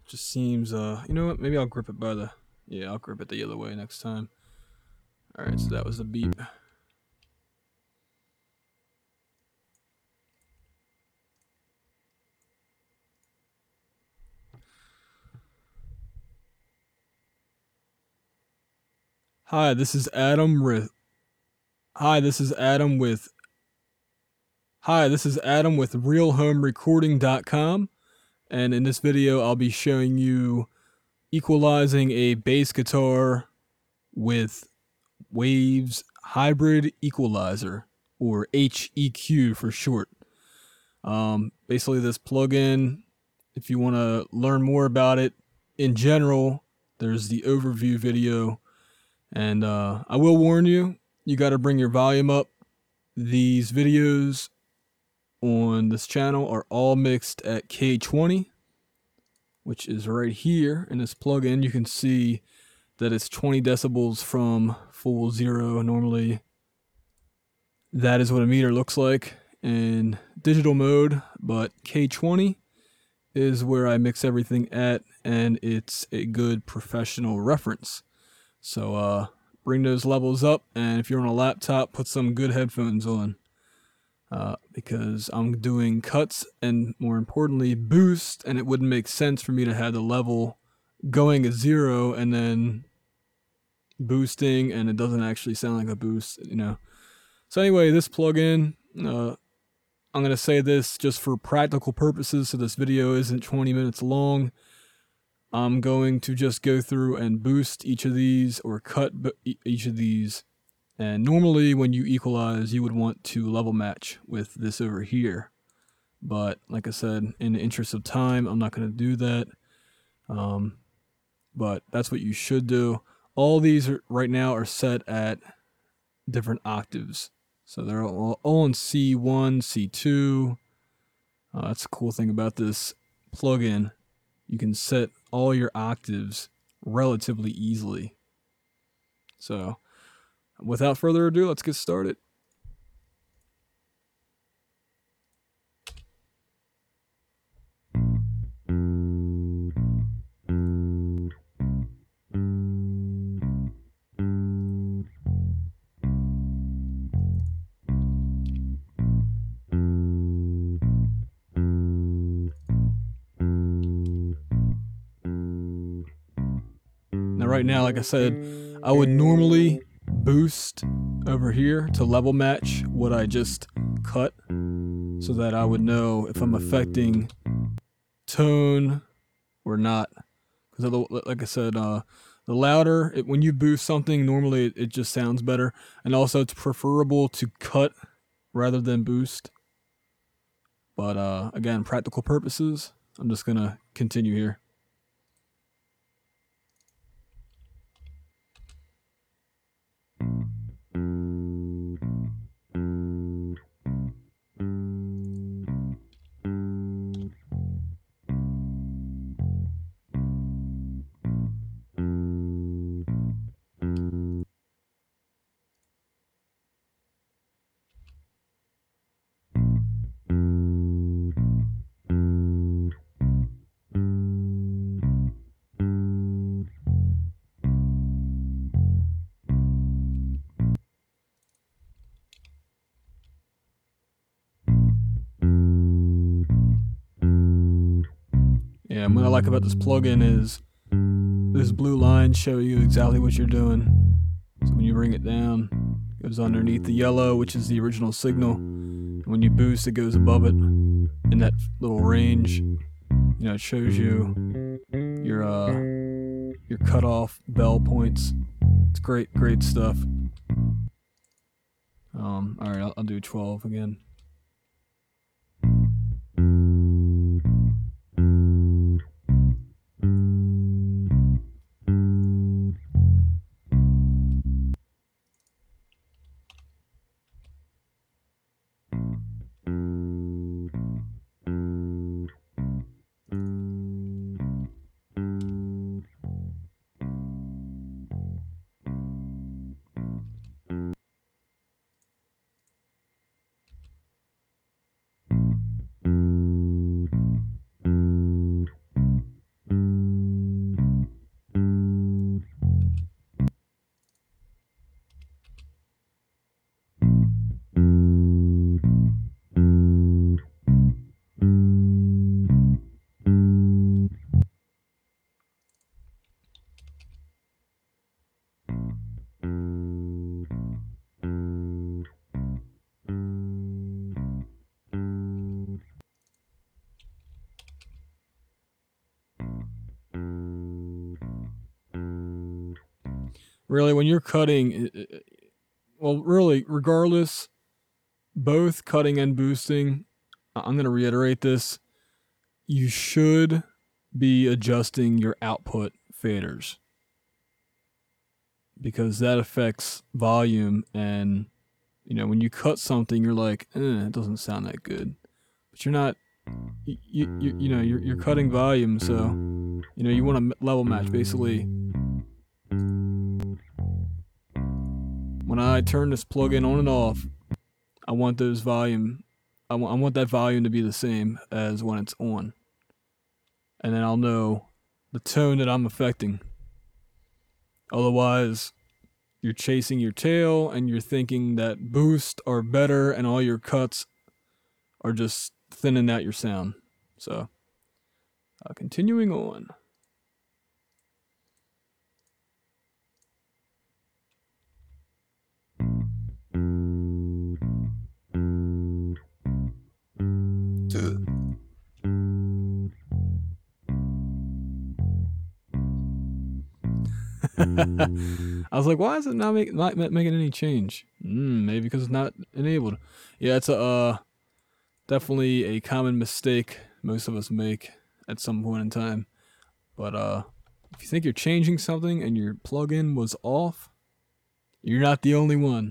Just seems, you know what? Maybe I'll grip it by the, yeah, I'll grip it the other way next time. Alright, so that was the beep. Hi, this is Adam with RealHomeRecording.com, and in this video I'll be showing you equalizing a bass guitar with Waves Hybrid Equalizer, or HEQ for short. Basically this plugin, if you want to learn more about it in general, there's the overview video. And I will warn you, you got to bring your volume up. These videos on this channel are all mixed at K20, which is right here in this plugin. You can see that it's 20 decibels from full zero. Normally, that is what a meter looks like in digital mode, but K20 is where I mix everything at, and it's a good professional reference. So bring those levels up, and if you're on a laptop, put some good headphones on, because I'm doing cuts and, more importantly, boost, and it wouldn't make sense for me to have the level going at 0 and then boosting, and it doesn't actually sound like a boost, you know. So anyway, this plugin, I'm going to say this just for practical purposes, so this video isn't 20 minutes long. I'm going to just go through and boost each of these, or cut each of these. And normally when you equalize, you would want to level match with this over here. But like I said, in the interest of time, I'm not going to do that. But that's what you should do. All these right now are set at different octaves. So they're all in C1, C2. That's the cool thing about this plugin. You can set all your octaves relatively easily. So without further ado, let's get started. Now right now, like I said, I would normally boost over here to level match what I just cut, so that I would know if I'm affecting tone or not. Because like I said, the louder, when you boost something, normally it just sounds better. And also it's preferable to cut rather than boost. But again, practical purposes, I'm just going to continue here. Yeah, and what I like about this plugin is those blue lines show you exactly what you're doing. So when you bring it down, it goes underneath the yellow, which is the original signal. And when you boost, it goes above it in that little range. You know, it shows you your cutoff bell points. It's great stuff. All right, I'll do 12 again. really, when you're cutting, well, really, regardless, both cutting and boosting, I'm going to reiterate this, you should be adjusting your output faders because that affects volume. And when you cut something, you're like, it doesn't sound that good, but you're not. You're cutting volume, so you want to level match. Basically, when I turn this plugin on and off, I want those volume. I want that volume to be the same as when it's on, and then I'll know the tone that I'm affecting. Otherwise, you're chasing your tail and you're thinking that boosts are better and all your cuts are just thinning out your sound. So, continuing on. I was like, why is it not making any change? Maybe because it's not enabled. Yeah, it's definitely a common mistake most of us make at some point in time. But if you think you're changing something and your plugin was off, you're not the only one.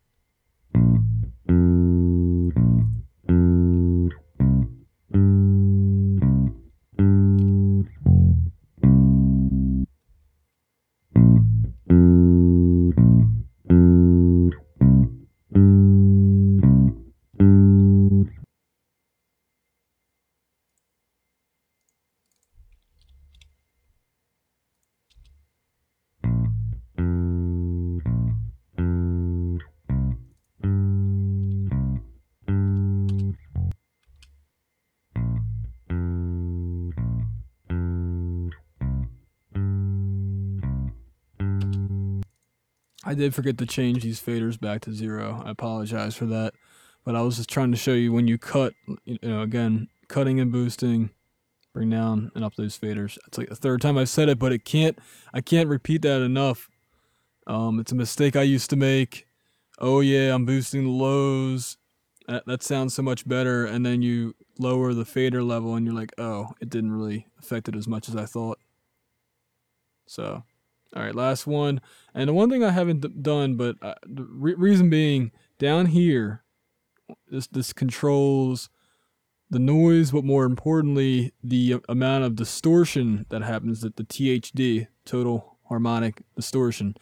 I did forget to change these faders back to 0. I apologize for that. But I was just trying to show you when you cut, again, cutting and boosting, bring down and up those faders. It's like the third time I said it, but I can't repeat that enough. It's a mistake I used to make. Oh yeah, I'm boosting the lows. That sounds so much better. And then you lower the fader level and you're like, oh, it didn't really affect it as much as I thought. So, all right, last one. And the one thing I haven't done, but the reason being, down here, this controls the noise, but more importantly, the amount of distortion that happens at the THD, total harmonic distortion.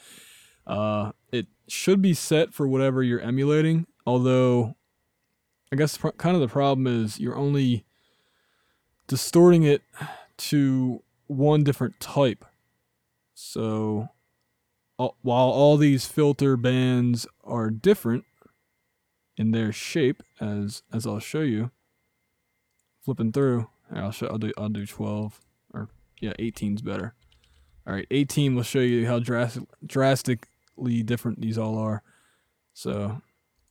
It should be set for whatever you're emulating, although I guess kind of the problem is you're only distorting it to one different type. So while all these filter bands are different in their shape, as I'll show you, flipping through, I'll do 12, or yeah, 18's better. All right, 18 will show you how drastically different these all are. So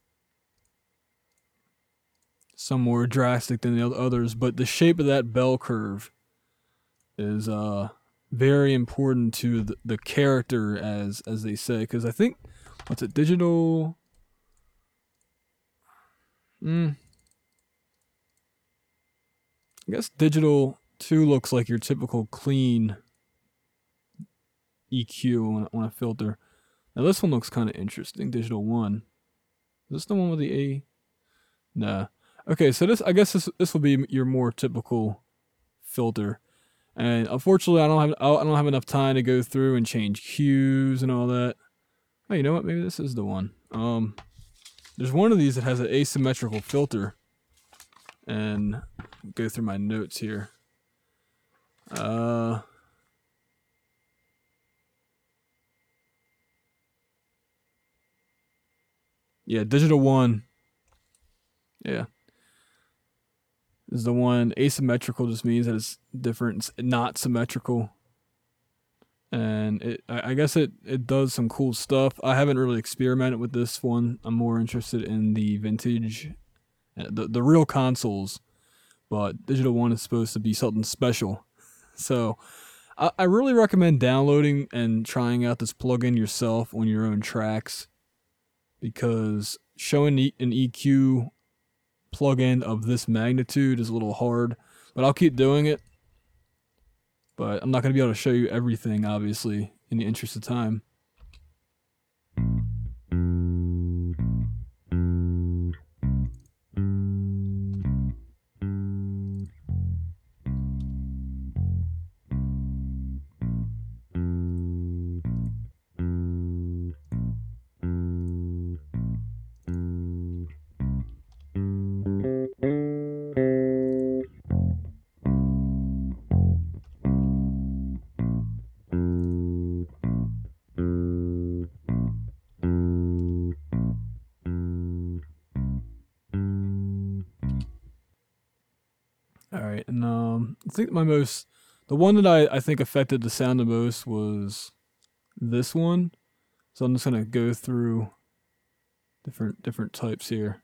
some more drastic than the others, but the shape of that bell curve is very important to the character, as they say, because I think, what's it, digital? I guess digital 2 looks like your typical clean EQ on a filter. Now this one looks kind of interesting, digital 1. Is this the one with the A? Nah. Okay, so I guess this will be your more typical filter. And unfortunately, I don't have enough time to go through and change cues and all that. Oh, you know what? Maybe this is the one. There's one of these that has an asymmetrical filter, and go through my notes here. Yeah, digital 1. Yeah. Is the one. Asymmetrical just means that it's different. It's not symmetrical. And I guess it does some cool stuff. I haven't really experimented with this one. I'm more interested in the vintage, the real consoles. But digital 1 is supposed to be something special. So I really recommend downloading and trying out this plugin yourself on your own tracks, because showing an EQ plugin of this magnitude is a little hard, but I'll keep doing it. But I'm not going to be able to show you everything, obviously, in the interest of time. All right, and I think the one that I think affected the sound the most was this one. So I'm just gonna go through different types here.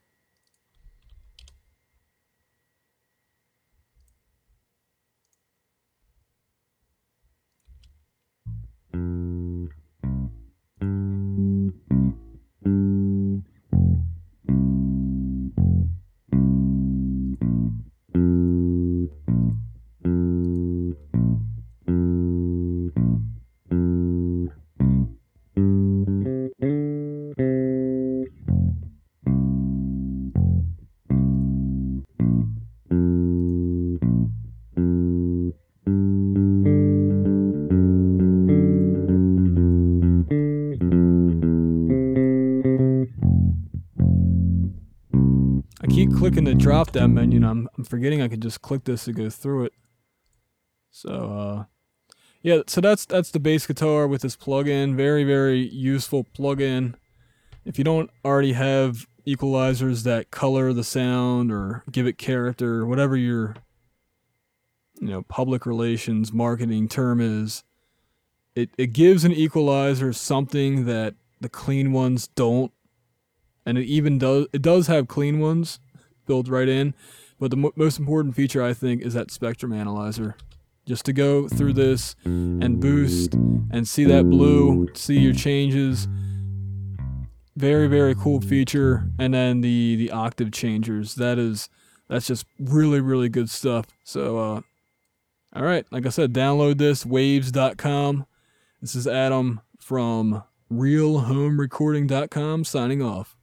I keep clicking the drop down menu, and I'm forgetting I could just click this to go through it. So yeah, so that's the bass guitar with this plugin. Very, very useful plugin. If you don't already have equalizers that color the sound or give it character, whatever your public relations marketing term is, it gives an equalizer something that the clean ones don't. And it does have clean ones built right in, but the most important feature, I think, is that spectrum analyzer. Just to go through this and boost and see that blue, see your changes. Very, very cool feature. And then the octave changers. That's just really, really good stuff. So all right, like I said, download this, waves.com. This is Adam from realhomerecording.com signing off.